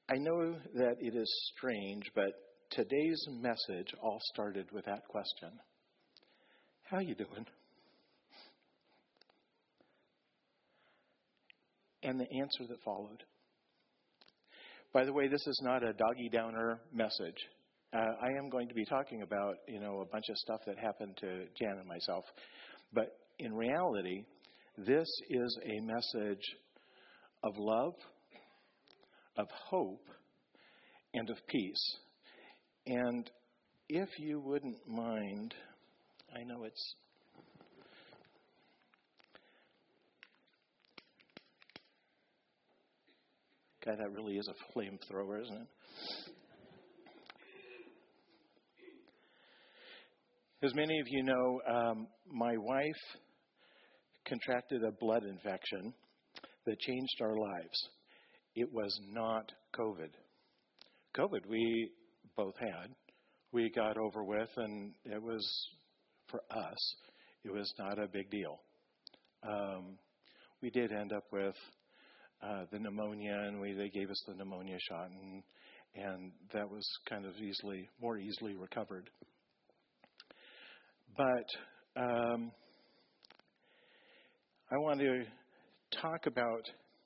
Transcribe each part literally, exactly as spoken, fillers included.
I know that it is strange, but today's message all started with that question. How you doing? And the answer that followed. By the way, this is not a doggy downer message. Uh, I am going to be talking about, you know, a bunch of stuff that happened to Jan and myself. But in reality, this is a message of love, of hope, and of peace. And if you wouldn't mind, I know it's God, that really is a flamethrower, isn't it? As many of you know, um, my wife contracted a blood infection that changed our lives. It was not COVID. COVID we both had. We got over with, and it was, for us, it was not a big deal. Um, we did end up with uh, the pneumonia, and we they gave us the pneumonia shot, and and that was kind of easily, more easily recovered. But um, I want to talk about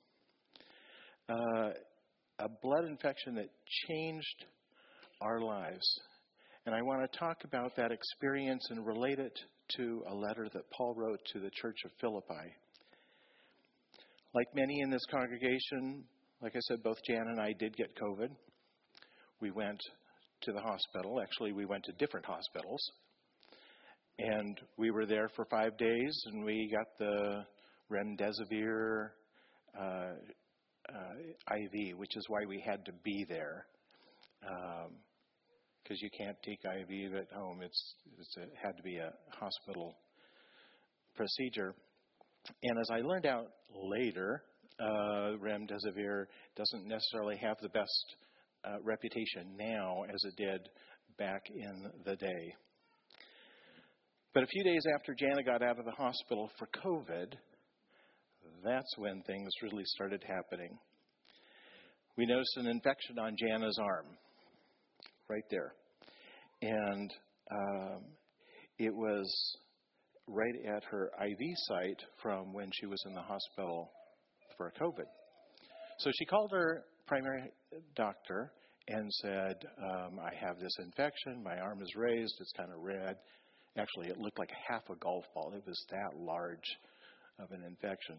uh, a blood infection that changed our lives. And I want to talk about that experience and relate it to a letter that Paul wrote to the church of Philippi. Like many in this congregation, like I said, both Jan and I did get COVID. We went to the hospital. Actually, we went to different hospitals. And we were there for five days, and we got the remdesivir uh, uh, I V, which is why we had to be there. Because um, you can't take I V at home. It's, it's a, it had to be a hospital procedure. And as I learned out later, uh, remdesivir doesn't necessarily have the best uh, reputation now as it did back in the day. But a few days after Jana got out of the hospital for COVID, that's when things really started happening. We noticed an infection on Jana's arm, right there. And um, it was right at her I V site from when she was in the hospital for COVID. So she called her primary doctor and said, um, I have this infection, my arm is raised, it's kind of red. Actually, it looked like half a golf ball. It was that large of an infection.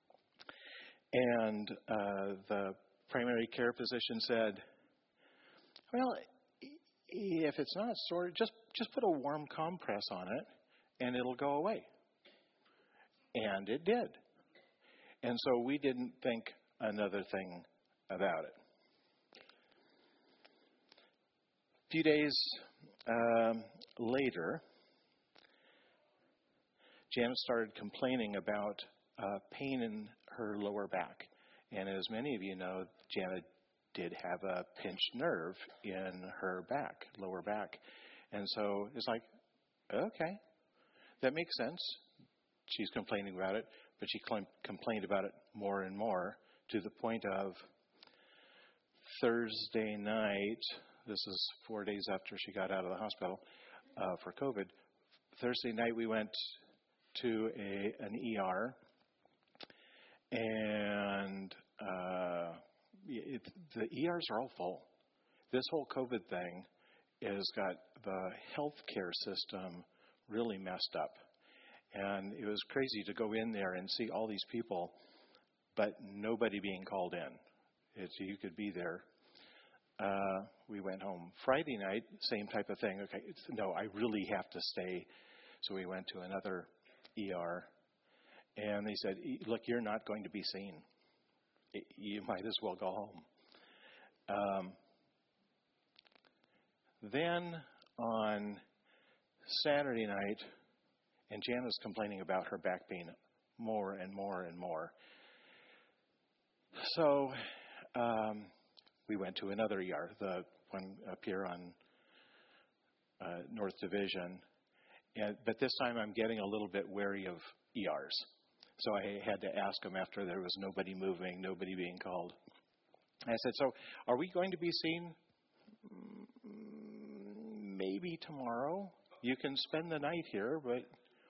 And uh, the primary care physician said, well, if it's not sore, just, just put a warm compress on it, and it'll go away. And it did. And so we didn't think another thing about it. A few days um, later, Janet started complaining about uh, pain in her lower back. And as many of you know, Janet did have a pinched nerve in her back, lower back. And so it's like, okay, that makes sense. She's complaining about it, but she cl- complained about it more and more to the point of Thursday night, this is four days after she got out of the hospital uh, for COVID, Thursday night we went to a an E R, and uh, it, the E Rs are all full. This whole COVID thing has got the healthcare system really messed up. And it was crazy to go in there and see all these people, but nobody being called in. It's, you could be there. Uh, we went home. Friday night, same type of thing. Okay, it's, no, I really have to stay. So we went to another E R, and they said, look, you're not going to be seen. You might as well go home. Um, then on Saturday night, and Jana's complaining about her back pain more and more and more. So um, we went to another E R, the one up here on uh, North Division. And, but this time I'm getting a little bit wary of E Rs. So I had to ask them after there was nobody moving, nobody being called. I said, so are we going to be seen? Maybe tomorrow. You can spend the night here, but...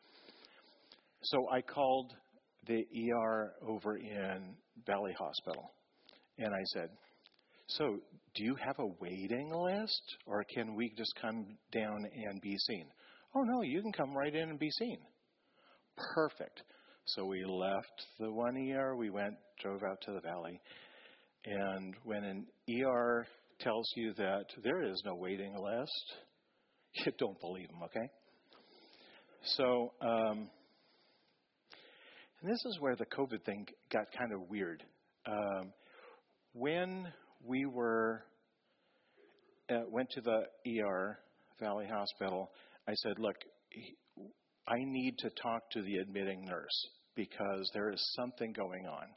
So I called the E R over in Valley Hospital, and I said, so do you have a waiting list, or can we just come down and be seen? Oh, no, you can come right in and be seen. Perfect. So we left the one E R, we went, drove out to the Valley, and when an E R tells you that there is no waiting list, you don't believe them, okay? So, um, and this is where the COVID thing got kind of weird. Um, when we were uh, went to the E R, Valley Hospital, I said, look, I need to talk to the admitting nurse because there is something going on.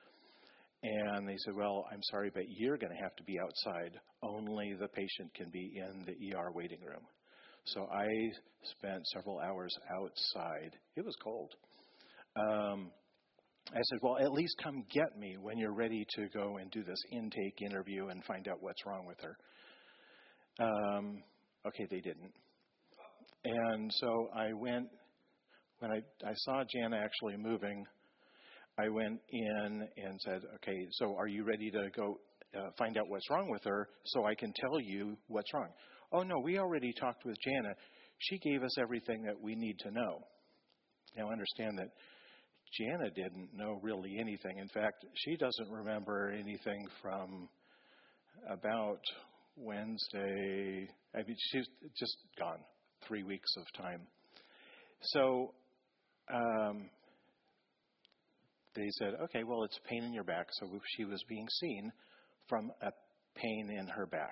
And they said, well, I'm sorry, but you're going to have to be outside. Only the patient can be in the E R waiting room. So I spent several hours outside. It was cold. Um, I said, well, at least come get me when you're ready to go and do this intake interview and find out what's wrong with her. Um, okay, they didn't. And so I went, when I, I saw Jana actually moving, I went in and said, okay, so are you ready to go uh, find out what's wrong with her so I can tell you what's wrong? Oh, no, we already talked with Jana. She gave us everything that we need to know. Now, understand that Jana didn't know really anything. In fact, she doesn't remember anything from about Wednesday. I mean, she's just gone, three weeks of time. So um, they said, okay, well, it's pain in your back. So she was being seen from a pain in her back.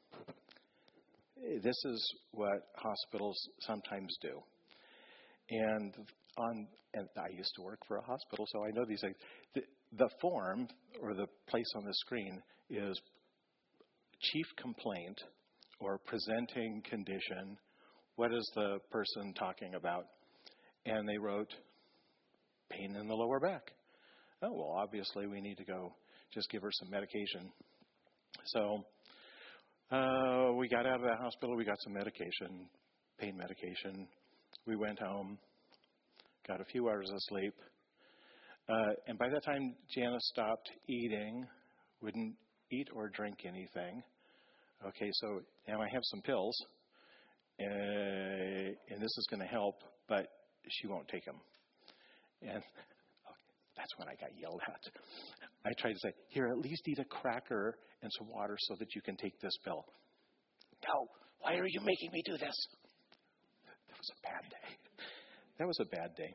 This is what hospitals sometimes do. And on, and I used to work for a hospital, so I know these things. The, the form or the place on the screen is chief complaint or presenting condition. What is the person talking about? And they wrote pain in the lower back. Oh, well, obviously we need to go just give her some medication. So uh, we got out of the hospital, we got some medication, pain medication. We went home, got a few hours of sleep. Uh, and by that time, Jana stopped eating, wouldn't eat or drink anything. Okay, so now I have some pills, uh, and this is going to help, but she won't take them. And okay, that's when I got yelled at. I tried to say, here, at least eat a cracker and some water so that you can take this pill. No, why are you making me do this? That was a bad day. That was a bad day.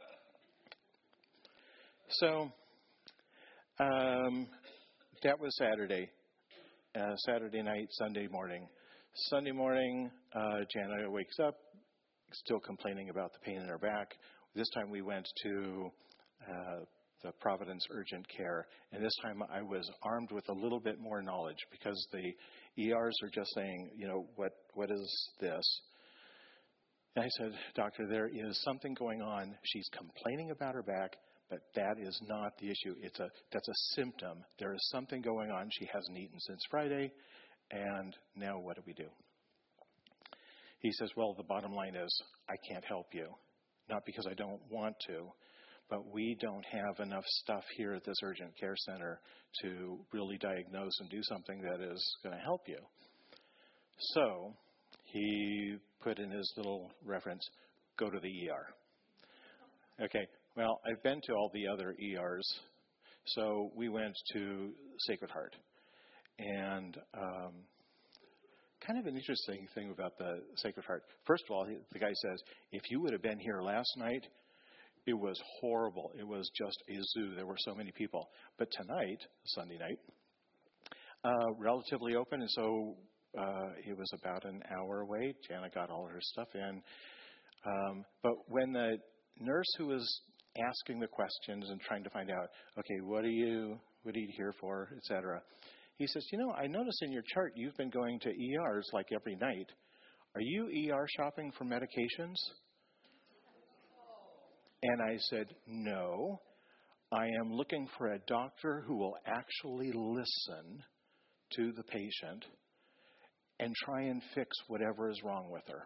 So, um, that was Saturday. Uh, Saturday night, Sunday morning. Sunday morning, uh, Jana wakes up, still complaining about the pain in her back. This time we went to uh, the Providence Urgent Care, and this time I was armed with a little bit more knowledge because the E Rs are just saying, you know, what what is this? And I said, doctor, there is something going on. She's complaining about her back, but that is not the issue. It's a that's a symptom. There is something going on. She hasn't eaten since Friday, and now what do we do? He says, well, the bottom line is I can't help you. Not because I don't want to, but we don't have enough stuff here at this urgent care center to really diagnose and do something that is going to help you. So he put in his little reference, go to the E R. Okay, well, I've been to all the other E Rs, so we went to Sacred Heart. And um, kind of an interesting thing about the Sacred Heart. First of all, the guy says, if you would have been here last night, it was horrible. It was just a zoo. There were so many people. But tonight, Sunday night, uh, relatively open, and so uh, it was about an hour away. Jana got all her stuff in. Um, but when the nurse who was asking the questions and trying to find out, okay, what are you, what are you here for, et cetera, he says, you know, I notice in your chart you've been going to E Rs like every night. Are you E R shopping for medications? And I said, no, I am looking for a doctor who will actually listen to the patient and try and fix whatever is wrong with her.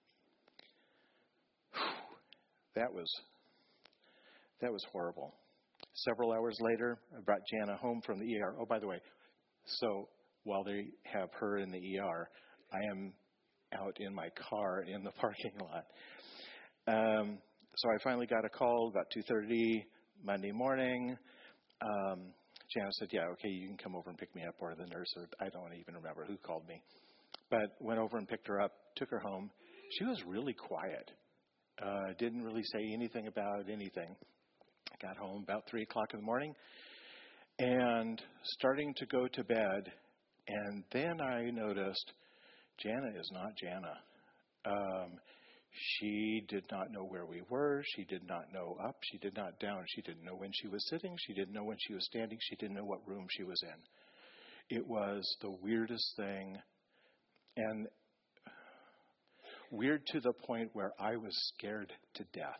That was that was horrible. Several hours later, I brought Jana home from the E R. Oh, by the way, so while they have her in the E R, I am out in my car in the parking lot. Um, so I finally got a call about two thirty Monday morning. Um, Jana said, yeah, okay, you can come over and pick me up, or the nurse, or I don't even remember who called me. But went over and picked her up, took her home. She was really quiet. Uh, didn't really say anything about anything. I got home about three o'clock in the morning and starting to go to bed. And then I noticed Jana is not Jana. Um, she did not know where we were. She did not know up. She did not down. She didn't know when she was sitting. She didn't know when she was standing. She didn't know what room she was in. It was the weirdest thing, and weird to the point where I was scared to death.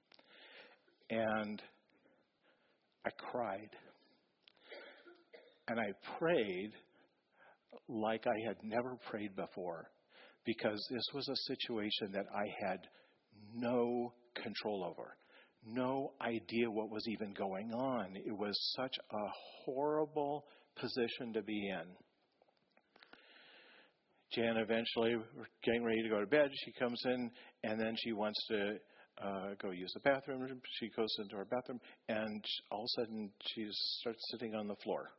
And I cried. And I prayed like I had never prayed before, because this was a situation that I had no control over, no idea what was even going on. It was such a horrible position to be in. Jan eventually, we're getting ready to go to bed. She comes in, and then she wants to uh, go use the bathroom. She goes into her bathroom, and all of a sudden, she starts sitting on the floor.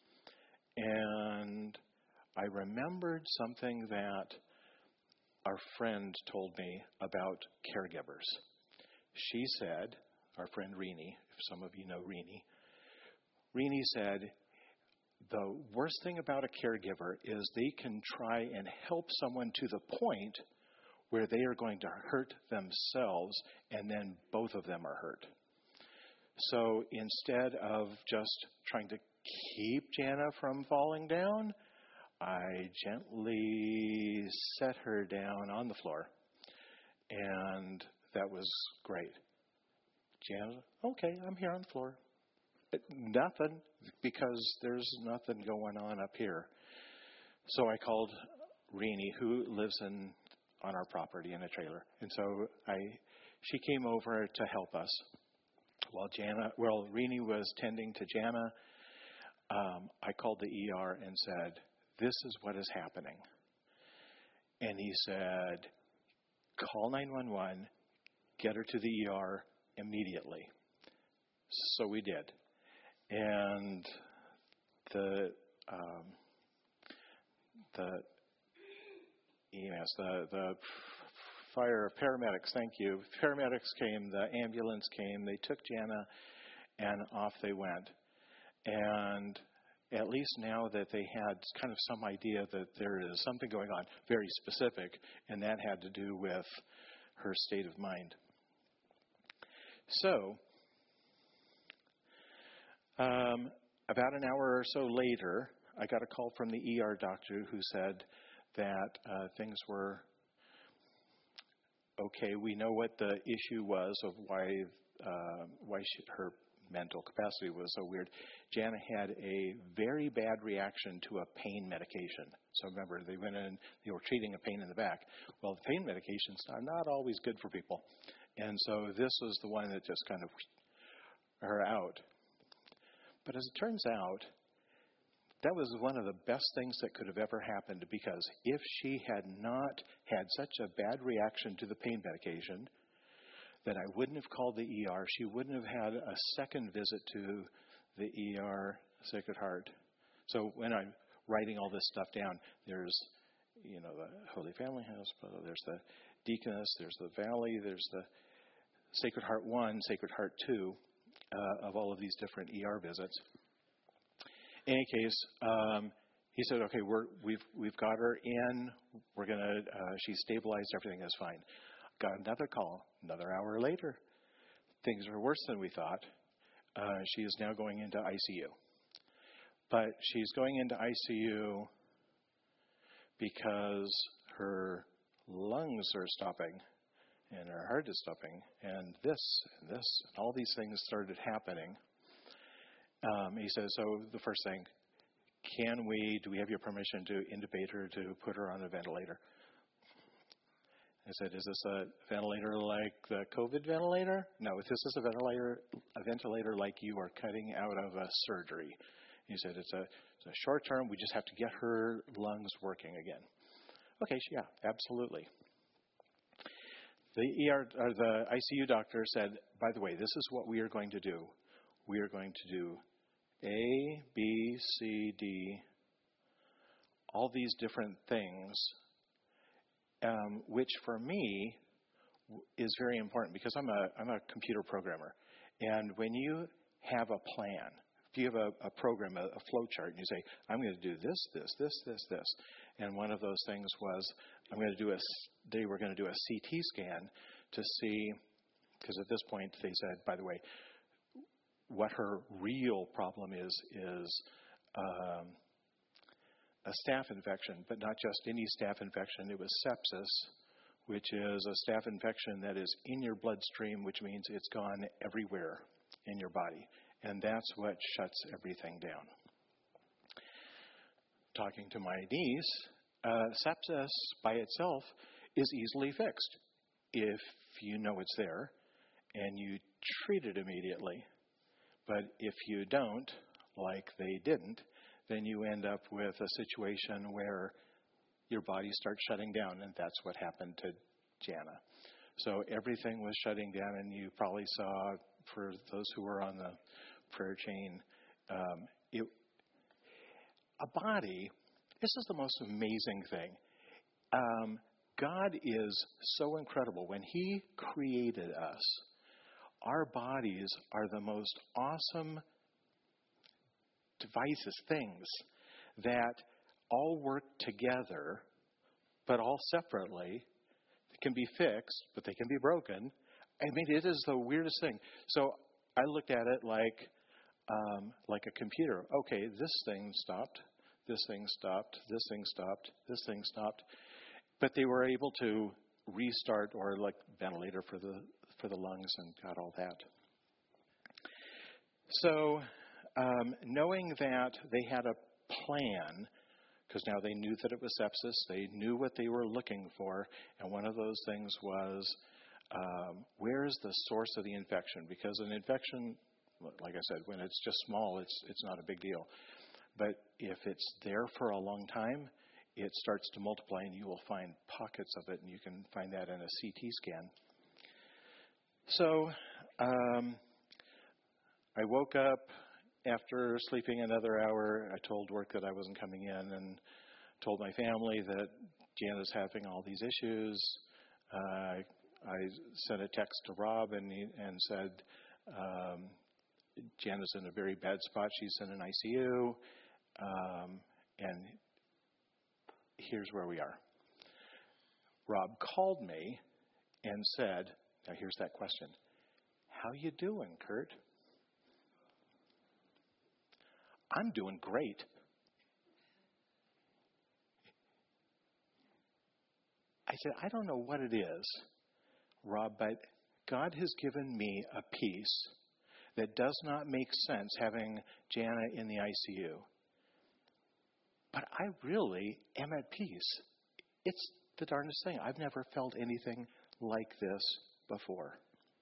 And I remembered something that our friend told me about caregivers. She said, our friend Rini, if some of you know Rini, Rini said, the worst thing about a caregiver is they can try and help someone to the point where they are going to hurt themselves, and then both of them are hurt. So instead of just trying to keep Jana from falling down, I gently set her down on the floor, and that was great. Jana, okay, I'm here on the floor. But nothing, because there's nothing going on up here. So I called Rini, who lives in on our property in a trailer, and so I, she came over to help us. While Jana, well, Rini was tending to Jana, um, I called the E R and said, "This is what is happening." And he said, "Call nine one one, get her to the E R immediately." So we did. And the um, the E M S, the the fire paramedics, thank you. Paramedics came, the ambulance came, they took Jana, and off they went. And at least now that they had kind of some idea that there is something going on, very specific, and that had to do with her state of mind. So, Um, about an hour or so later, I got a call from the E R doctor who said that uh, things were okay. We know what the issue was of why uh, why she, her mental capacity was so weird. Jana had a very bad reaction to a pain medication. So remember, they went in, they were treating a pain in the back. Well, the pain medications are not always good for people. And so this was the one that just kind of her out. But as it turns out, that was one of the best things that could have ever happened, because if she had not had such a bad reaction to the pain medication, then I wouldn't have called the E R. She wouldn't have had a second visit to the E R Sacred Heart. So when I'm writing all this stuff down, there's, you know, the Holy Family Hospital, there's the Deaconess, there's the Valley, there's the Sacred Heart one, Sacred Heart two. Uh, of all of these different E R visits. In any case, um, he said, "Okay, we're, we've we've got her in. We're gonna. Uh, she's stabilized. Everything is fine." Got another call. Another hour later, things are worse than we thought. Uh, she is now going into I C U, but she's going into I C U because her lungs are stopping. And her heart is stopping, and this, and this, and all these things started happening. Um, he says, so the first thing, can we, do we have your permission to intubate her, to put her on a ventilator? I said, is this a ventilator like the COVID ventilator? No, this is a ventilator, a ventilator like you are cutting out of a surgery. He said, it's a, it's a short term, we just have to get her lungs working again. Okay, yeah, absolutely. The E R, or the I C U doctor said, by the way, this is what we are going to do. We are going to do A, B, C, D, all these different things, um, which for me is very important because I'm a I'm a computer programmer. And when you have a plan, if you have a, a program, a, a flow chart, and you say, I'm going to do this, this, this, this, this, and one of those things was, I'm going to do a, they were going to do a C T scan to see, because at this point they said, by the way, what her real problem is, is um, a staph infection, but not just any staph infection. It was sepsis, which is a staph infection that is in your bloodstream, which means it's gone everywhere in your body. And that's what shuts everything down. Talking to my niece, uh, sepsis by itself is easily fixed if you know it's there and you treat it immediately. But if you don't, like they didn't, then you end up with a situation where your body starts shutting down, and that's what happened to Jana. So everything was shutting down, and you probably saw, for those who were on the prayer chain, um, it, a body, this is the most amazing thing. Um, God is so incredible. When He created us, our bodies are the most awesome devices, things that all work together, but all separately. They can be fixed, but they can be broken. I mean, it is the weirdest thing. So I looked at it like um, like a computer. Okay, this thing stopped, this thing stopped, this thing stopped, this thing stopped. But they were able to restart, or like ventilator for the for the lungs, and got all that. So um, knowing that they had a plan, because now they knew that it was sepsis, they knew what they were looking for, and one of those things was, um, where is the source of the infection? Because an infection, like I said, when it's just small, it's it's not a big deal. But if it's there for a long time, it starts to multiply, and you will find pockets of it, and you can find that in a C T scan. So um, I woke up after sleeping another hour. I told work that I wasn't coming in, and told my family that Jana's having all these issues. Uh, I sent a text to Rob and, and said, um, Jana's in a very bad spot. She's in an I C U, um, and here's where we are. Rob called me and said, now here's that question. How you doing, Kurt? I'm doing great. I said, I don't know what it is, Rob, but God has given me a peace that does not make sense having Jana in the I C U. But I really am at peace. It's the darndest thing. I've never felt anything like this before.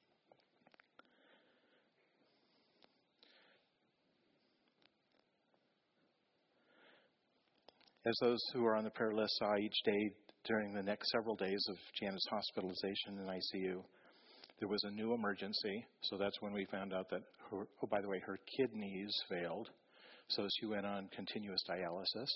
As those who are on the prayer list saw each day during the next several days of Jana's hospitalization in I C U, there was a new emergency. So that's when we found out that, her, oh, by the way, her kidneys failed. So she went on continuous dialysis.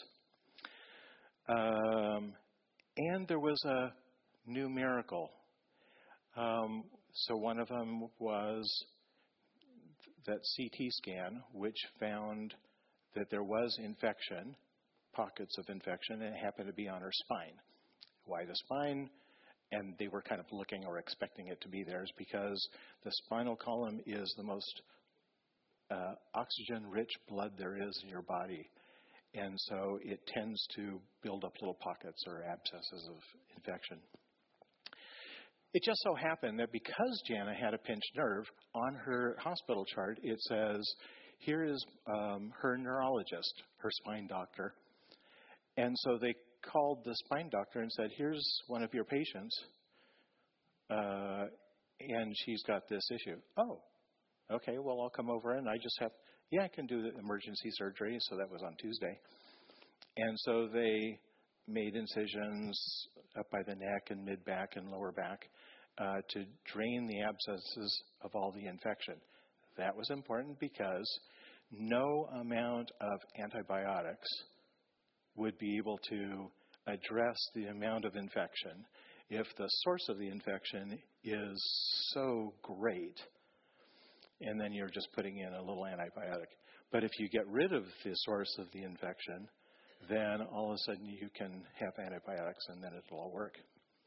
Um, and there was a new miracle. Um, so one of them was that C T scan, which found that there was infection, pockets of infection, and it happened to be on her spine. Why the spine? And they were kind of looking or expecting it to be there, is because the spinal column is the most uh, oxygen-rich blood there is in your body. And so it tends to build up little pockets or abscesses of infection. It just so happened that because Jana had a pinched nerve, on her hospital chart it says, here is um, her neurologist, her spine doctor. And so they called the spine doctor and said, here's one of your patients, uh, and she's got this issue. Oh, okay, well, I'll come over and I just have, yeah, I can do the emergency surgery. So that was on Tuesday. And so they made incisions up by the neck and mid-back and lower back uh, to drain the abscesses of all the infection. That was important because no amount of antibiotics would be able to address the amount of infection if the source of the infection is so great, and then you're just putting in a little antibiotic. But if you get rid of the source of the infection, then all of a sudden you can have antibiotics and then it'll all work.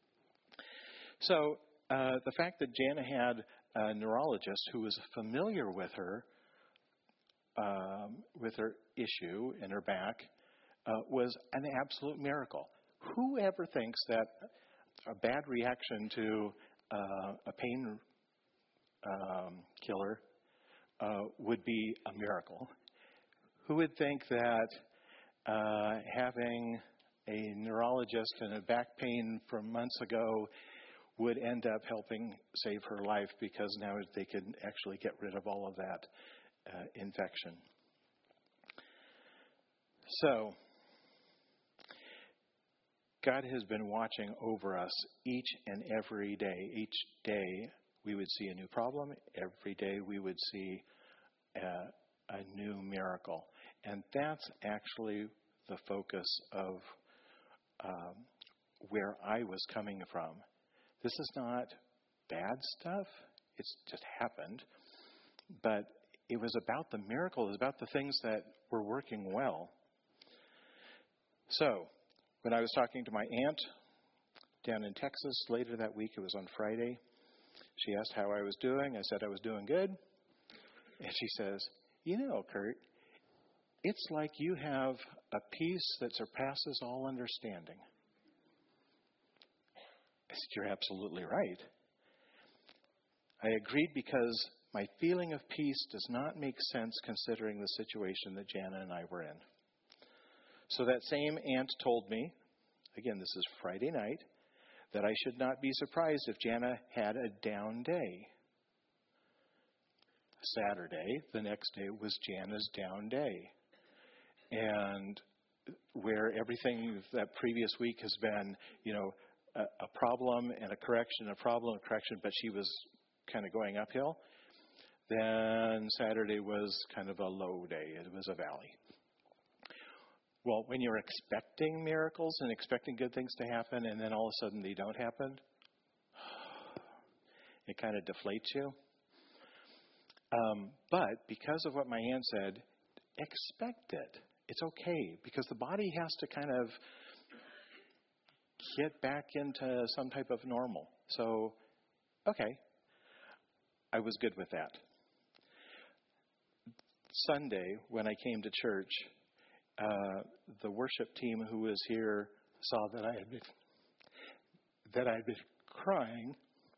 So uh, the fact that Jana had a neurologist who was familiar with her, um, with her issue in her back, uh, was an absolute miracle. Whoever thinks that a bad reaction to uh, a pain um, killer uh, would be a miracle? Who would think that uh, having a neurologist and a back pain from months ago would end up helping save her life because now they can actually get rid of all of that uh, infection? So, God has been watching over us each and every day. Each day we would see a new problem. Every day we would see a, a new miracle. And that's actually the focus of um, where I was coming from. This is not bad stuff. It's just happened. But it was about the miracle. It was about the things that were working well. So, when I was talking to my aunt down in Texas later that week, it was on Friday, she asked how I was doing. I said I was doing good. And she says, you know, Kurt, it's like you have a peace that surpasses all understanding. I said, you're absolutely right. I agreed because my feeling of peace does not make sense considering the situation that Jana and I were in. So that same aunt told me, again, this is Friday night, that I should not be surprised if Jana had a down day. Saturday, the next day, was Jana's down day. And where everything that previous week has been, you know, a, a problem and a correction, a problem, a correction, but she was kind of going uphill, then Saturday was kind of a low day. It was a valley. Well, when you're expecting miracles and expecting good things to happen, and then all of a sudden they don't happen, it kind of deflates you. Um, but because of what my aunt said, expect it. It's okay, because the body has to kind of get back into some type of normal. So, okay, I was good with that. Sunday, when I came to church, Uh, the worship team who was here saw that I had been, that I had been crying,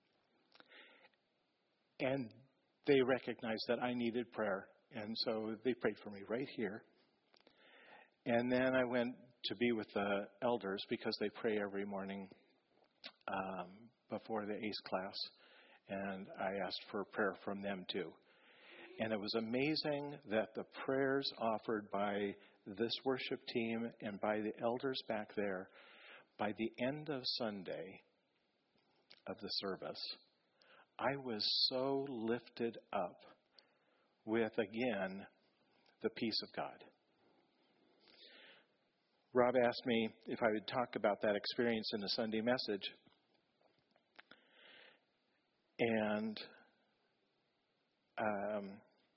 and they recognized that I needed prayer, and so they prayed for me right here. And then I went to be with the elders because they pray every morning um, before the A C E class, and I asked for prayer from them too. And it was amazing that the prayers offered by this worship team and by the elders back there, by the end of Sunday of the service, I was so lifted up with, again, the peace of God. Rob asked me if I would talk about that experience in the Sunday message. And um,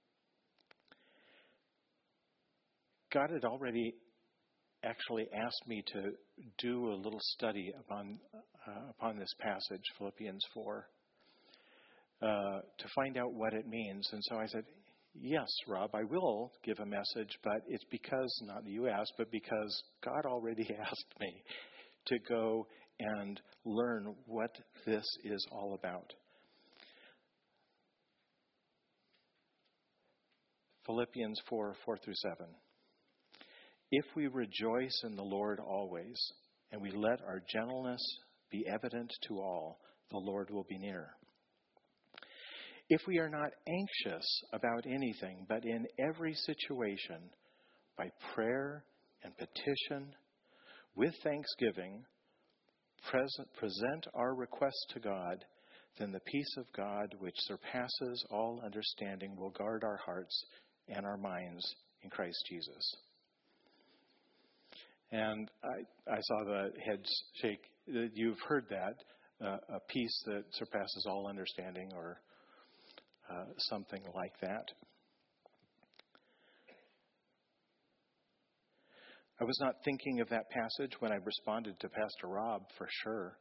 God had already actually asked me to do a little study upon uh, upon this passage, Philippians four, uh, to find out what it means. And so I said, yes, Rob, I will give a message, but it's because, not that you asked, but because God already asked me to go and learn what this is all about. Philippians four, four through seven. If we rejoice in the Lord always, and we let our gentleness be evident to all, the Lord will be near. If we are not anxious about anything, but in every situation, by prayer and petition, with thanksgiving, present, present our requests to God, then the peace of God, which surpasses all understanding, will guard our hearts and our minds in Christ Jesus. And I, I saw the heads shake. You've heard that, uh, a peace that surpasses all understanding, or uh, something like that. I was not thinking of that passage when I responded to Pastor Rob, for sure.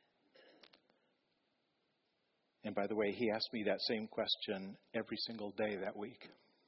And by the way, he asked me that same question every single day that week.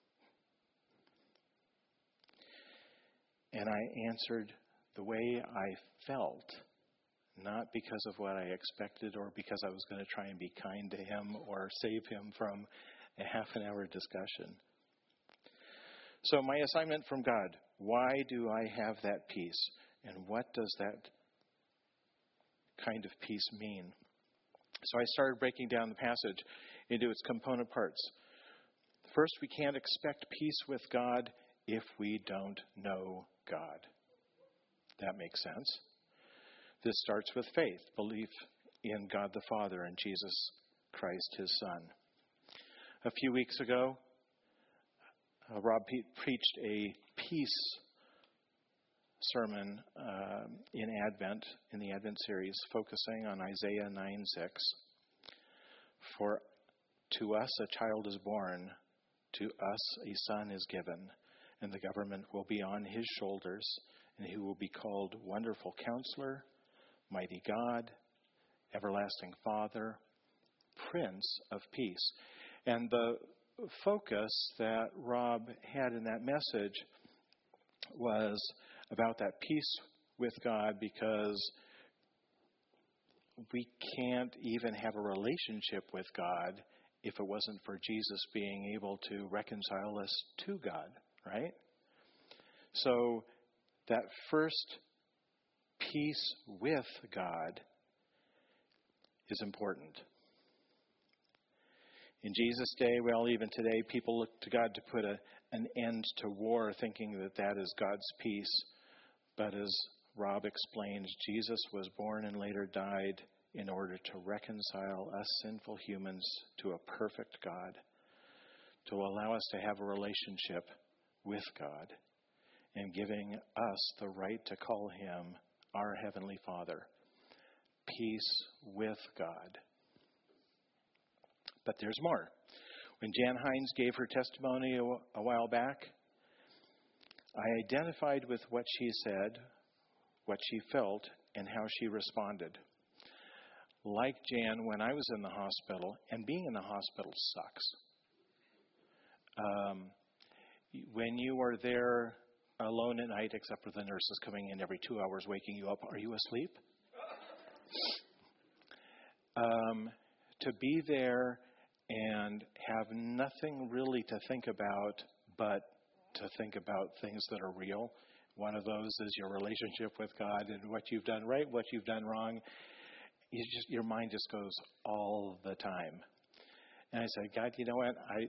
And I answered the way I felt, not because of what I expected or because I was going to try and be kind to him or save him from a half an hour discussion. So my assignment from God, why do I have that peace? And what does that kind of peace mean? So I started breaking down the passage into its component parts. First, we can't expect peace with God if we don't know God. That makes sense. This starts with faith, belief in God the Father and Jesus Christ, his Son. A few weeks ago, uh, Rob Pe- preached a peace sermon uh, in Advent, in the Advent series, focusing on Isaiah nine six. For to us a child is born, to us a son is given, and the government will be on his shoulders, and he will be called Wonderful Counselor, Mighty God, Everlasting Father, Prince of Peace. And the focus that Rob had in that message was about that peace with God, because we can't even have a relationship with God if it wasn't for Jesus being able to reconcile us to God, right? So that first peace with God is important. In Jesus' day, well, even today, people look to God to put a, an end to war, thinking that that is God's peace. But as Rob explained, Jesus was born and later died in order to reconcile us sinful humans to a perfect God, to allow us to have a relationship with God, and giving us the right to call him our Heavenly Father. Peace with God. But there's more. When Jan Hines gave her testimony a, a while back, I identified with what she said, what she felt, and how she responded. Like Jan, when I was in the hospital, and being in the hospital sucks. Um, when you are there alone at night, except for the nurses coming in every two hours, waking you up, are you asleep? Um, to be there and have nothing really to think about but to think about things that are real. One of those is your relationship with God and what you've done right, what you've done wrong. You just, your mind just goes all the time. And I said, God, you know what? I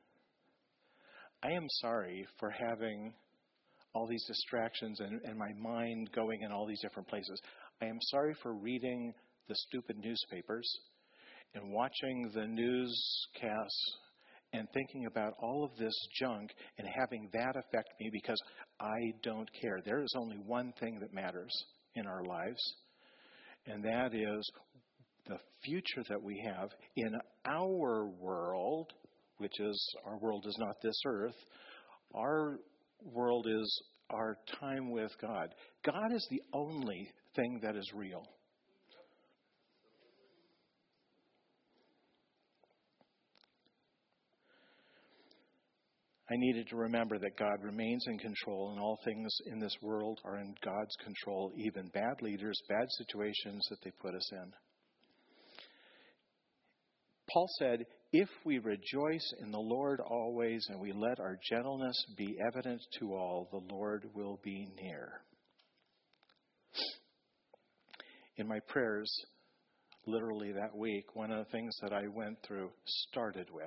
I am sorry for having all these distractions and, and my mind going in all these different places. I am sorry for reading the stupid newspapers and watching the newscasts and thinking about all of this junk and having that affect me because I don't care. There is only one thing that matters in our lives, and that is the future that we have in our world, which is, our world is not this earth. Our world is our time with God. God is the only thing that is real. I needed to remember that God remains in control, and all things in this world are in God's control, even bad leaders, bad situations that they put us in. Paul said, if we rejoice in the Lord always and we let our gentleness be evident to all, the Lord will be near. In my prayers, literally that week, one of the things that I went through, started with,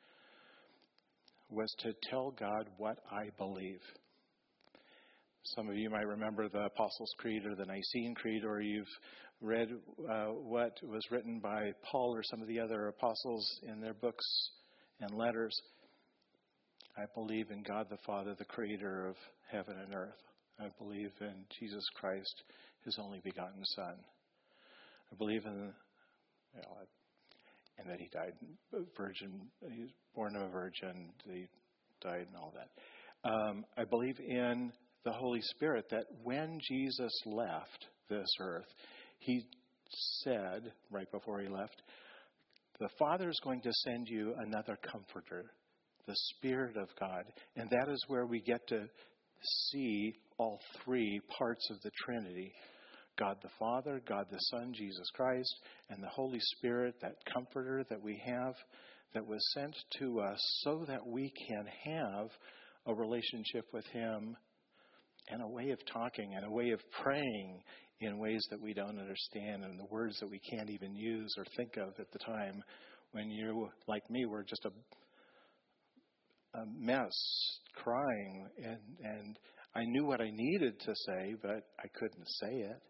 was to tell God what I believe. Some of you might remember the Apostles' Creed or the Nicene Creed, or you've read uh, what was written by Paul or some of the other apostles in their books and letters. I believe in God the Father, the creator of heaven and earth. I believe in Jesus Christ, his only begotten Son. I believe in, you know, and that he died virgin, he was born of a virgin, he died and all that. Um, I believe in the Holy Spirit, that when Jesus left this earth, he said, right before he left, the Father is going to send you another comforter, the Spirit of God. And that is where we get to see all three parts of the Trinity. God the Father, God the Son, Jesus Christ, and the Holy Spirit, that comforter that we have, that was sent to us so that we can have a relationship with him and a way of talking and a way of praying in ways that we don't understand and the words that we can't even use or think of at the time when you, like me, were just a, a mess, crying, and, and I knew what I needed to say, but I couldn't say it.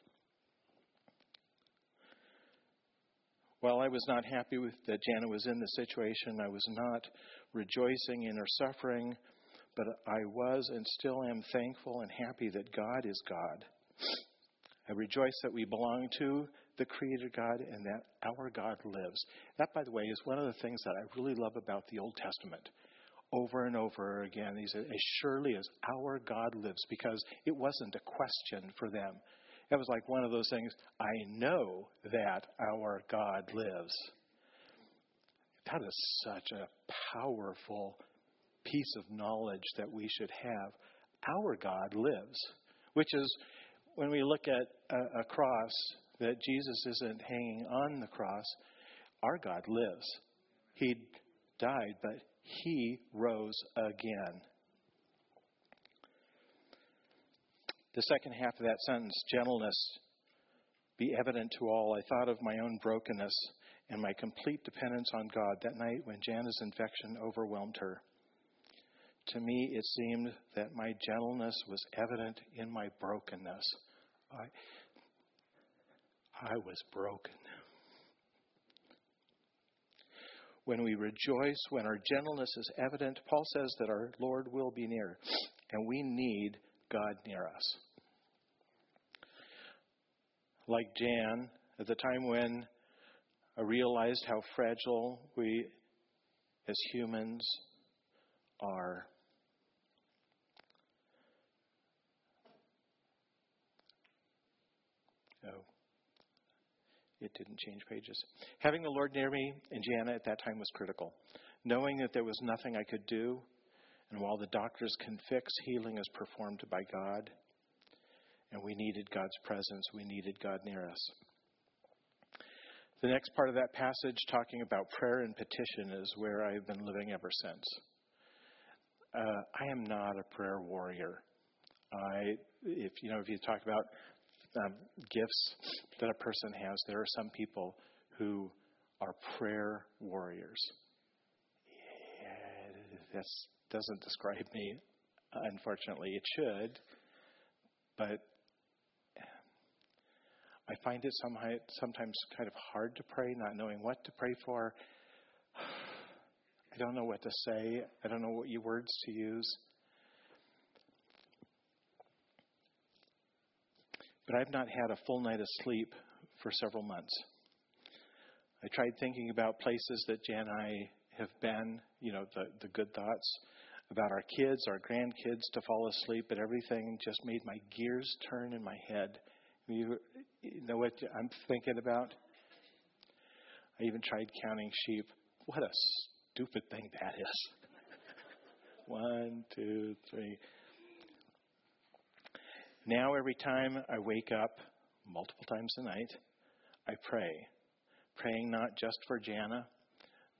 While I was not happy with that Jana was in the situation, I was not rejoicing in her suffering, but I was and still am thankful and happy that God is God. I rejoice that we belong to the Creator God and that our God lives. That, by the way, is one of the things that I really love about the Old Testament. Over and over again, he said, as surely as our God lives, because it wasn't a question for them. It was like one of those things, I know that our God lives. That is such a powerful piece of knowledge that we should have. Our God lives, which is when we look at a, a cross, that Jesus isn't hanging on the cross. Our God lives. He died, but he rose again. The second half of that sentence, gentleness, be evident to all. I thought of my own brokenness and my complete dependence on God that night when Jana's infection overwhelmed her. To me, it seemed that my gentleness was evident in my brokenness. I, I was broken. When we rejoice, when our gentleness is evident, Paul says that our Lord will be near, and we need God near us. Like Jan, at the time when I realized how fragile we as humans are. Oh, it didn't change pages. Having the Lord near me and Jana at that time was critical. Knowing that there was nothing I could do, and while the doctors can fix, healing is performed by God. And we needed God's presence. We needed God near us. The next part of that passage, talking about prayer and petition, is where I've been living ever since. Uh, I am not a prayer warrior. I, if you know, if you talk about um, gifts that a person has, there are some people who are prayer warriors. Yeah, that doesn't describe me. Unfortunately, it should, but I find it somehow, sometimes kind of hard to pray, not knowing what to pray for. I don't know what to say. I don't know what words to use. But I've not had a full night of sleep for several months. I tried thinking about places that Jan and I have been, you know, the, the good thoughts about our kids, our grandkids to fall asleep, but everything just made my gears turn in my head. You, you know what I'm thinking about? I even tried counting sheep. What a stupid thing that is. One, two, three. Now every time I wake up, multiple times a night, I pray. Praying not just for Jana,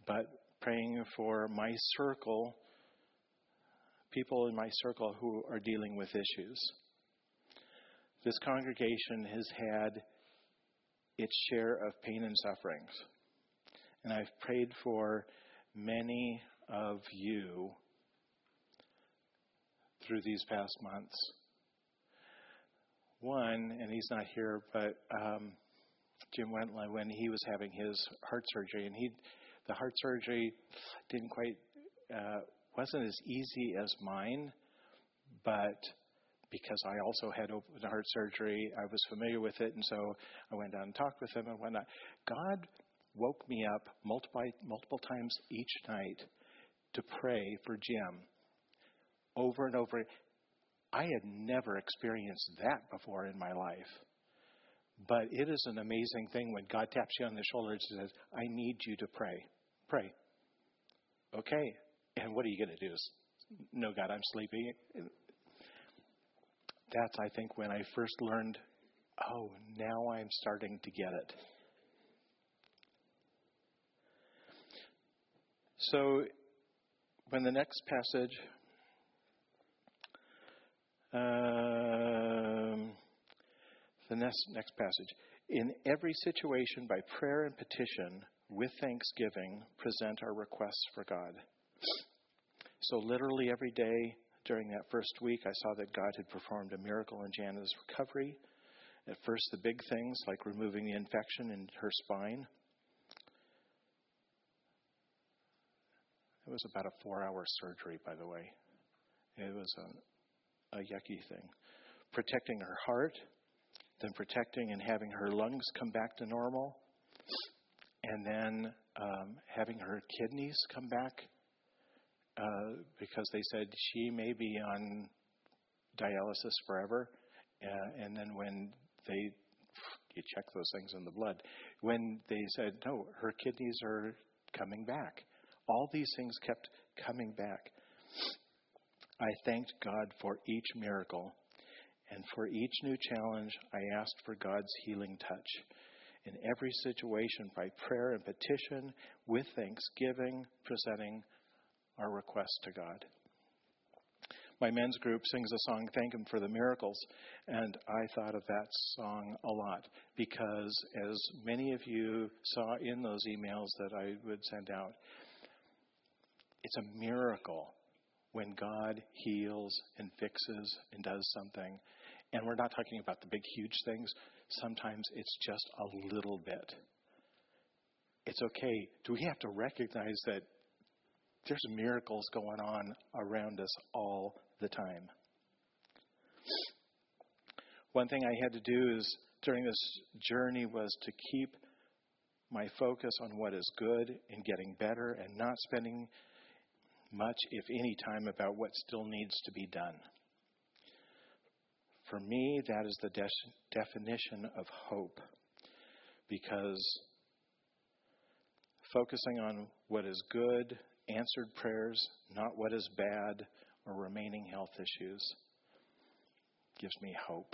but praying for my circle, people in my circle who are dealing with issues. This congregation has had its share of pain and sufferings. And I've prayed for many of you through these past months. One, and he's not here, but um, Jim Wentland, when he was having his heart surgery, and he, the heart surgery didn't quite, uh, wasn't as easy as mine, but because I also had open heart surgery, I was familiar with it, and so I went down and talked with him and whatnot. God woke me up multiple, multiple times each night to pray for Jim over and over. I had never experienced that before in my life. But it is an amazing thing when God taps you on the shoulder and says, I need you to pray. Pray. Okay. And what are you going to do? No, God, I'm sleeping. That's, I think, when I first learned, oh, now I'm starting to get it. So, when the next passage, um, the next, next passage, in every situation by prayer and petition, with thanksgiving, present our requests for God. So literally every day, during that first week, I saw that God had performed a miracle in Jana's recovery. At first, the big things like removing the infection in her spine. It was about a four-hour surgery, by the way. It was a, a yucky thing. Protecting her heart, then protecting and having her lungs come back to normal, and then um, having her kidneys come back. Uh, because they said she may be on dialysis forever. Uh, and then when they, you check those things in the blood, when they said, no, her kidneys are coming back. All these things kept coming back. I thanked God for each miracle. And for each new challenge, I asked for God's healing touch. In every situation, by prayer and petition, with thanksgiving, presenting our request to God. My men's group sings a song, Thank Him for the Miracles, and I thought of that song a lot because, as many of you saw in those emails that I would send out, it's a miracle when God heals and fixes and does something. And we're not talking about the big, huge things. Sometimes it's just a little bit. It's okay. Do we have to recognize that there's miracles going on around us all the time? One thing I had to do is during this journey was to keep my focus on what is good and getting better and not spending much, if any, time about what still needs to be done. For me, that is the de- definition of hope, because focusing on what is good, answered prayers, not what is bad, or remaining health issues, gives me hope.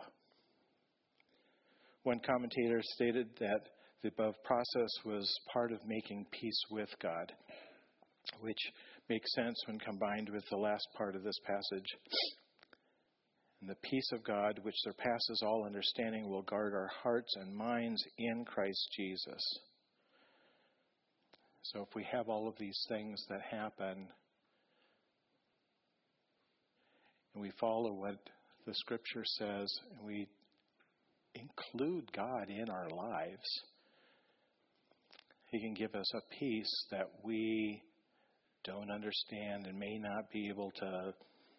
One commentator stated that the above process was part of making peace with God, which makes sense when combined with the last part of this passage. And the peace of God, which surpasses all understanding, will guard our hearts and minds in Christ Jesus. So if we have all of these things that happen, and we follow what the Scripture says, and we include God in our lives, He can give us a peace that we don't understand and may not be able to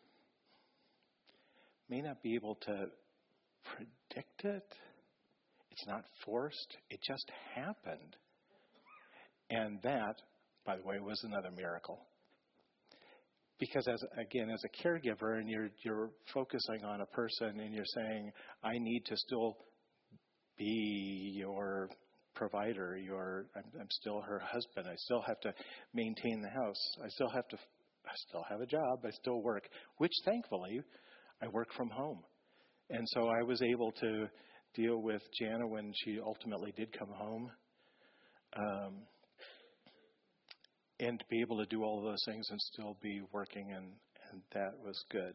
may not be able to predict it. It's not forced. It just happened. And that, by the way, was another miracle. Because as again, as a caregiver, and you're you're focusing on a person, and you're saying, I need to still be your provider. Your I'm, I'm still her husband. I still have to maintain the house. I still have to. I still have a job. I still work. Which, thankfully, I work from home, and so I was able to deal with Jana when she ultimately did come home. Um, and to be able to do all of those things and still be working, and, and that was good.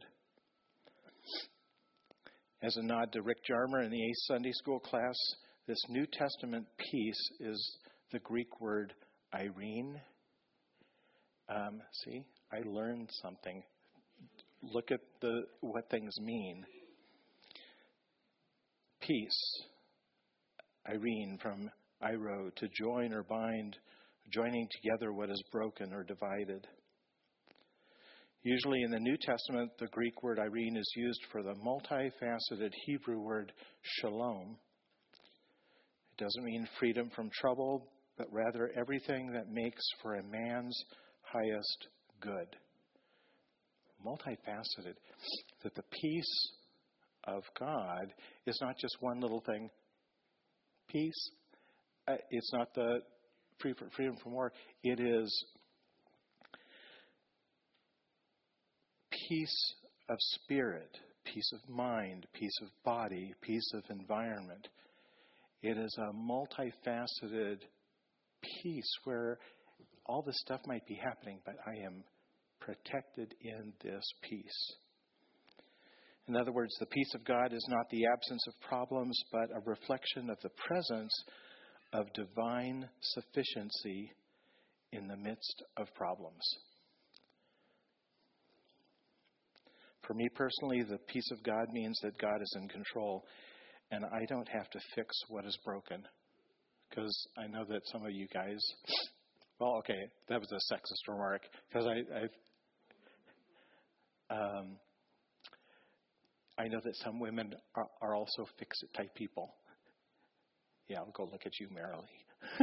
As a nod to Rick Jarmer in the eighth Sunday school class, this New Testament peace is the Greek word Irene. Um, see, I learned something. Look at the what things mean. Peace, Irene, from Iro, to join or bind, joining together what is broken or divided. Usually in the New Testament, the Greek word Irene is used for the multifaceted Hebrew word shalom. It doesn't mean freedom from trouble, but rather everything that makes for a man's highest good. Multifaceted. That the peace of God is not just one little thing. Peace. Uh, it's not the free for, freedom from war. It is peace of spirit, peace of mind, peace of body, peace of environment. It is a multifaceted peace where all this stuff might be happening, but I am protected in this peace. In other words, the peace of God is not the absence of problems, but a reflection of the presence of divine sufficiency in the midst of problems. For me personally, the peace of God means that God is in control, and I don't have to fix what is broken. Because I know that some of you guys, well, okay, that was a sexist remark, because I, I, um, I know that some women are, are also fix-it type people. Yeah, I'll go look at you merrily.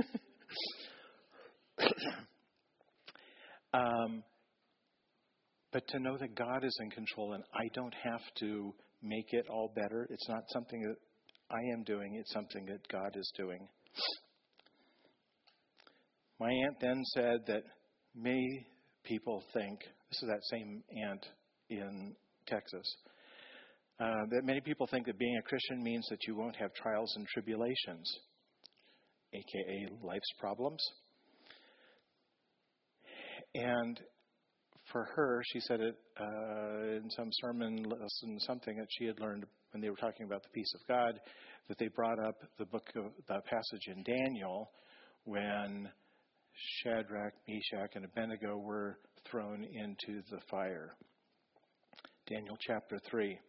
um, but to know that God is in control and I don't have to make it all better. It's not something that I am doing. It's something that God is doing. My aunt then said that many people think, this is that same aunt in Texas, uh, that many people think that being a Christian means that you won't have trials and tribulations, aka life's problems. And for her, she said it uh, in some sermon lesson, something that she had learned when they were talking about the peace of God, that they brought up the book of the passage in Daniel when Shadrach, Meshach, and Abednego were thrown into the fire. Daniel chapter three.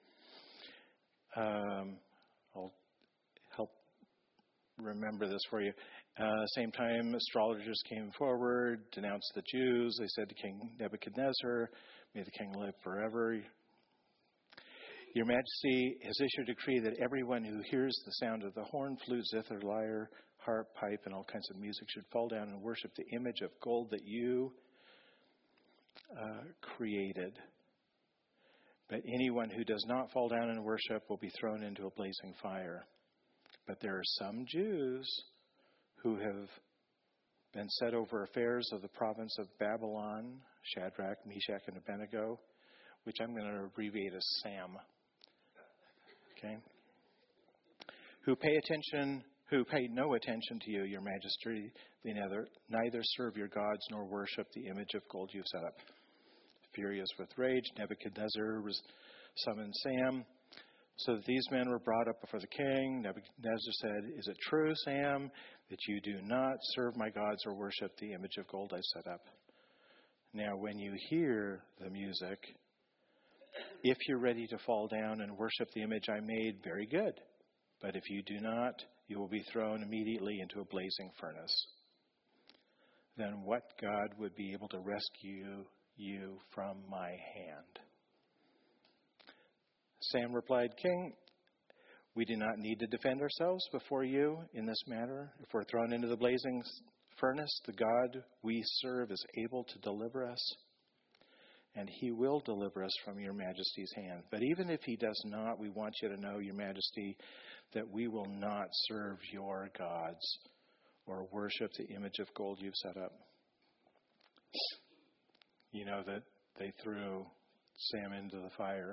Um, I'll help remember this for you. Uh, same time, astrologers came forward, denounced the Jews. They said to King Nebuchadnezzar, "May the king live forever. Your Majesty has issued a decree that everyone who hears the sound of the horn, flute, zither, lyre, harp, pipe, and all kinds of music should fall down and worship the image of gold that you uh, created. But anyone who does not fall down and worship will be thrown into a blazing fire. But there are some Jews who have been set over affairs of the province of Babylon, Shadrach, Meshach, and Abednego, which I'm going to abbreviate as SAM. Okay? Who pay attention, who pay no attention to you, your Majesty. They neither, neither serve your gods nor worship the image of gold you've set up." Furious with rage, Nebuchadnezzar summoned Sam. So that these men were brought up before the king. Nebuchadnezzar said, "Is it true, Sam, that you do not serve my gods or worship the image of gold I set up? Now, when you hear the music, if you're ready to fall down and worship the image I made, very good. But if you do not, you will be thrown immediately into a blazing furnace. Then what God would be able to rescue you from my hand?" Sam replied, "King, we do not need to defend ourselves before you in this matter. If we're thrown into the blazing furnace, the God we serve is able to deliver us, and he will deliver us from your Majesty's hand. But even if he does not, we want you to know, your Majesty, that we will not serve your gods or worship the image of gold you've set up." You know that they threw Sam into the fire.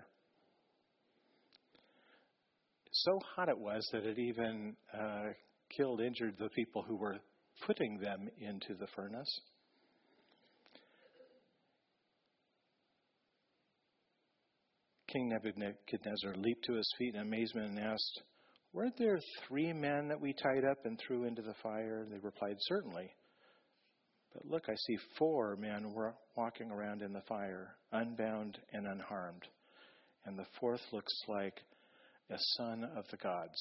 So hot it was that it even uh, killed, injured the people who were putting them into the furnace. King Nebuchadnezzar leaped to his feet in amazement and asked, "Weren't there three men that we tied up and threw into the fire?" They replied, "Certainly. But look, I see four men walking around in the fire, unbound and unharmed. And the fourth looks like a son of the gods."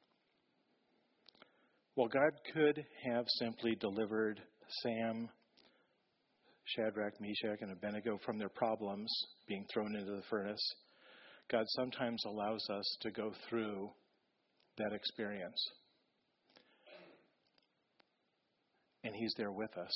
Well, God could have simply delivered Sam, Shadrach, Meshach, and Abednego from their problems being thrown into the furnace. God sometimes allows us to go through that experience. And He's there with us.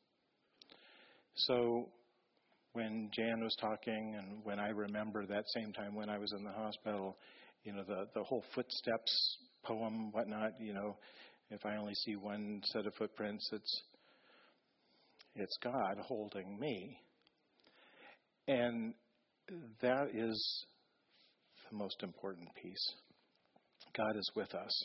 So when Jan was talking, and when I remember that same time when I was in the hospital, you know, the, the whole footsteps poem, whatnot, you know, if I only see one set of footprints, it's it's God holding me. And that is the most important piece. God is with us.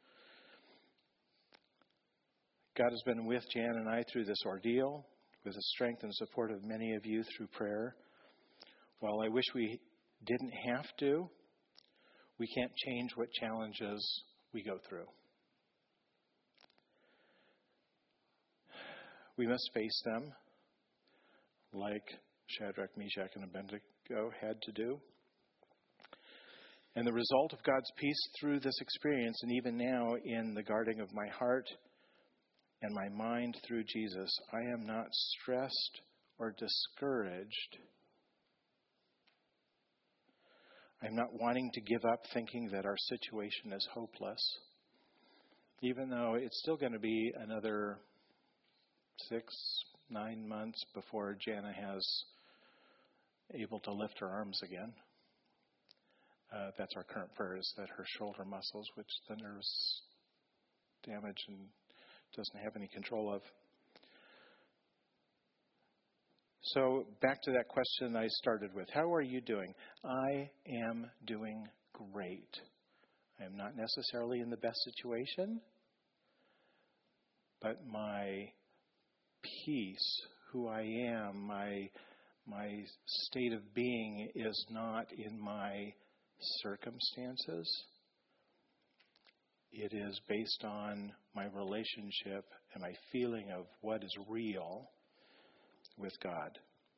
God has been with Jan and I through this ordeal, with the strength and support of many of you through prayer. While I wish we didn't have to, we can't change what challenges we go through. We must face them like Shadrach, Meshach, and Abednego had to do. And the result of God's peace through this experience, and even now in the guarding of my heart and my mind through Jesus, I am not stressed or discouraged. I'm not wanting to give up thinking that our situation is hopeless, even though it's still going to be another six, nine months before Jana has able to lift her arms again. Uh, that's our current prayer, is that her shoulder muscles, which the nerves damage and doesn't have any control of. So back to that question I started with. How are you doing? I am doing great. I am not necessarily in the best situation, but my peace, who I am, my my state of being is not in my circumstances. It is based on my relationship and my feeling of what is real with God.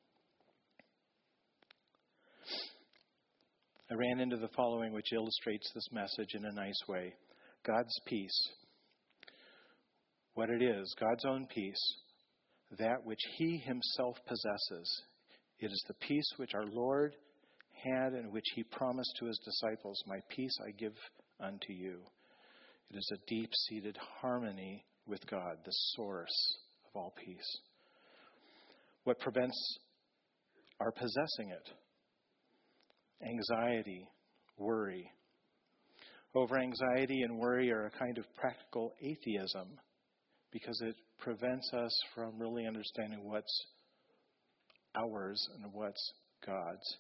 I ran into the following, which illustrates this message in a nice way. God's peace. What it is, God's own peace, that which He Himself possesses. It is the peace which our Lord had and which He promised to His disciples. My peace I give unto you. It is a deep-seated harmony with God, the source of all peace. What prevents our possessing it? Anxiety, worry. Over anxiety and worry are a kind of practical atheism, because it prevents us from really understanding what's ours and what's God's.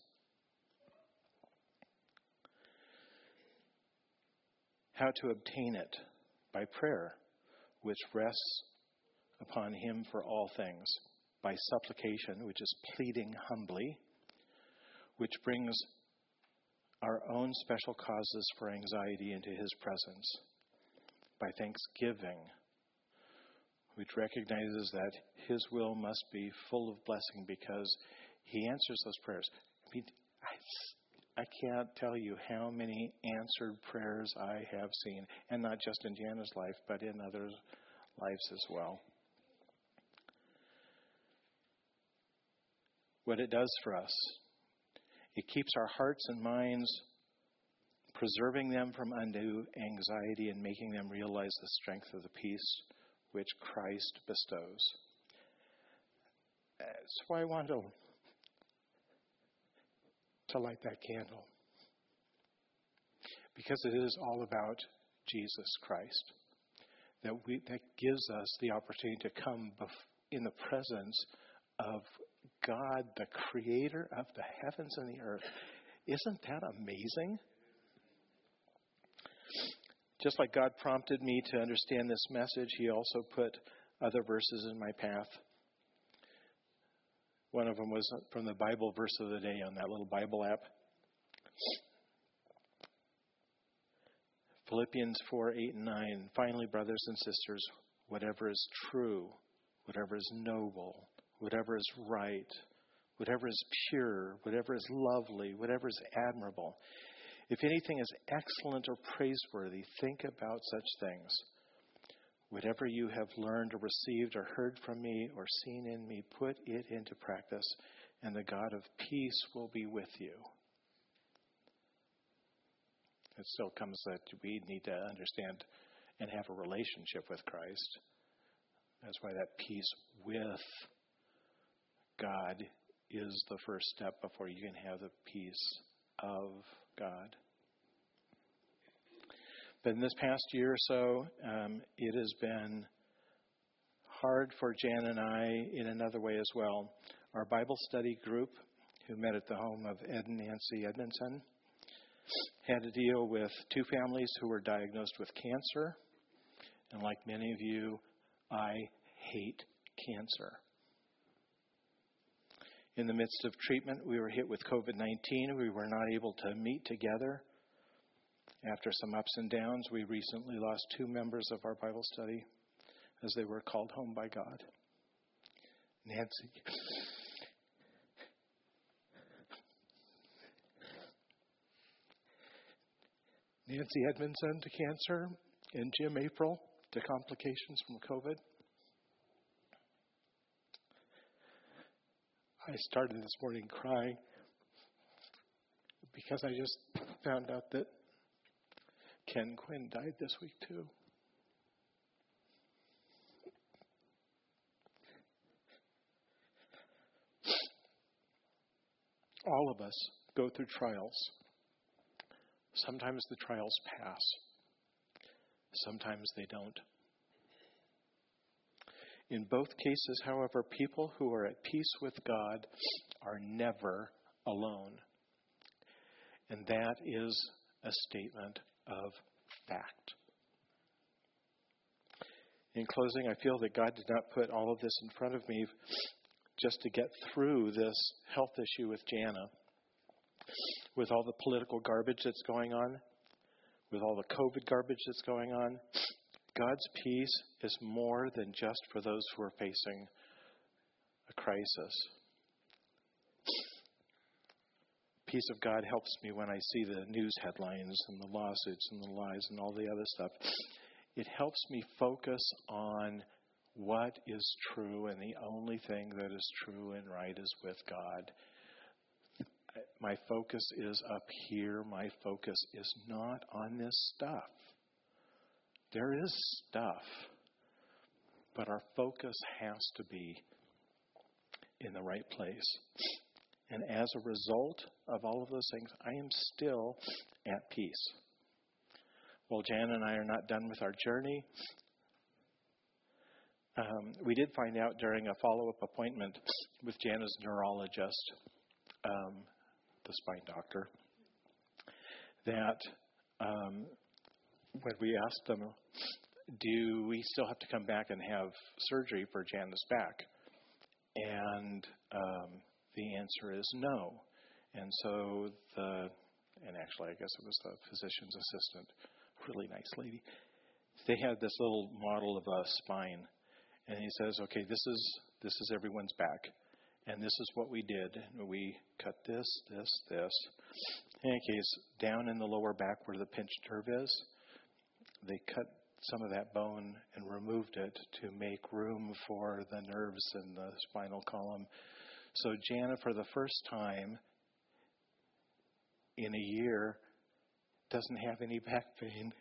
How to obtain it? By prayer, which rests upon Him for all things. By supplication, which is pleading humbly, which brings our own special causes for anxiety into His presence. By thanksgiving, which recognizes that His will must be full of blessing because He answers those prayers. I mean, I, I can't tell you how many answered prayers I have seen, and not just in Jana's life, but in others' lives as well. What it does for us, it keeps our hearts and minds, preserving them from undue anxiety and making them realize the strength of the peace which Christ bestows. That's why I want to, to light that candle. Because it is all about Jesus Christ. That we that gives us the opportunity to come bef- in the presence of God, the creator of the heavens and the earth. Isn't that amazing? Just like God prompted me to understand this message, He also put other verses in my path. One of them was from the Bible verse of the day on that little Bible app. Philippians four, eight, and nine. Finally, brothers and sisters, whatever is true, whatever is noble, whatever is right, whatever is pure, whatever is lovely, whatever is admirable, if anything is excellent or praiseworthy, think about such things. Whatever you have learned or received or heard from me or seen in me, put it into practice, and the God of peace will be with you. It still comes that we need to understand and have a relationship with Christ. That's why that peace with God is the first step before you can have the peace of God. But in this past year or so, um, it has been hard for Jan and I in another way as well. Our Bible study group, who met at the home of Ed and Nancy Edmondson, had to deal with two families who were diagnosed with cancer. And like many of you, I hate cancer. In the midst of treatment, we were hit with covid nineteen. We were not able to meet together. After some ups and downs, we recently lost two members of our Bible study as they were called home by God. Nancy. Nancy Edmondson to cancer, and Jim April to complications from COVID. I started this morning crying because I just found out that Ken Quinn died this week too. All of us go through trials. Sometimes the trials pass. Sometimes they don't. In both cases, however, people who are at peace with God are never alone. And that is a statement of fact. In closing, I feel that God did not put all of this in front of me just to get through this health issue with Jana. With all the political garbage that's going on, with all the COVID garbage that's going on, God's peace is more than just for those who are facing a crisis. Peace of God helps me when I see the news headlines and the lawsuits and the lies and all the other stuff. It helps me focus on what is true, and the only thing that is true and right is with God. My focus is up here. My focus is not on this stuff. There is stuff, but our focus has to be in the right place. And as a result of all of those things, I am still at peace. Well, Jan and I are not done with our journey. Um, we did find out during a follow-up appointment with Jana's neurologist, um, the spine doctor, that um, when we asked them, do we still have to come back and have surgery for Jana's back? And um, the answer is no. And so the, and actually I guess it was the physician's assistant, really nice lady, they had this little model of a spine. And he says, okay, this is this is everyone's back. And this is what we did. We cut this, this, this. In any case, down in the lower back where the pinched nerve is, they cut some of that bone and removed it to make room for the nerves in the spinal column. So Jana, for the first time in a year, doesn't have any back pain.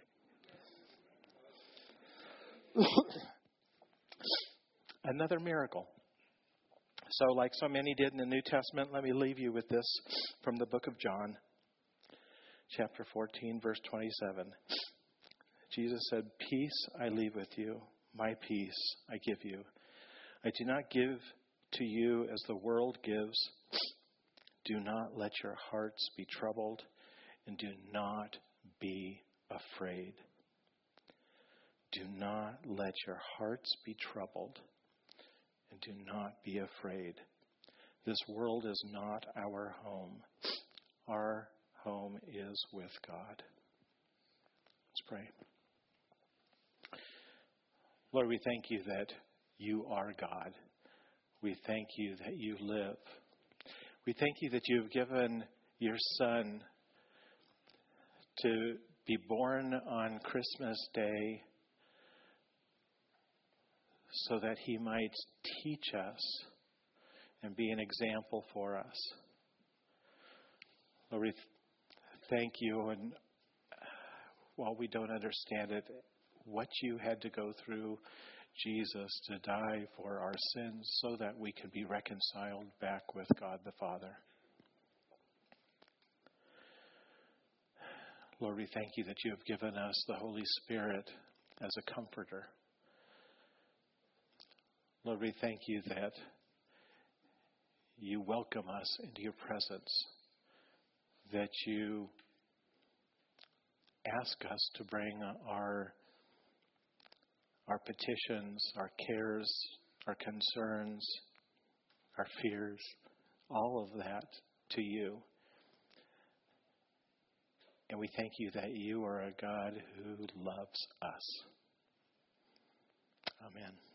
Another miracle. So like so many did in the New Testament, let me leave you with this from the book of John, chapter fourteen, verse twenty-seven. Jesus said, peace I leave with you, my peace I give you. I do not give to you as the world gives. Do not let your hearts be troubled, and do not be afraid. Do not let your hearts be troubled, and do not be afraid. This world is not our home. Our home is with God. Let's pray. Lord, we thank you that you are God. We thank you that you live. We thank you that you have given your Son to be born on Christmas Day so that he might teach us and be an example for us. Lord, we thank you, and while we don't understand it, what you had to go through, Jesus, to die for our sins so that we can be reconciled back with God the Father. Lord, we thank you that you have given us the Holy Spirit as a comforter. Lord, we thank you that you welcome us into your presence, that you ask us to bring our our petitions, our cares, our concerns, our fears, all of that to you. And we thank you that you are a God who loves us. Amen.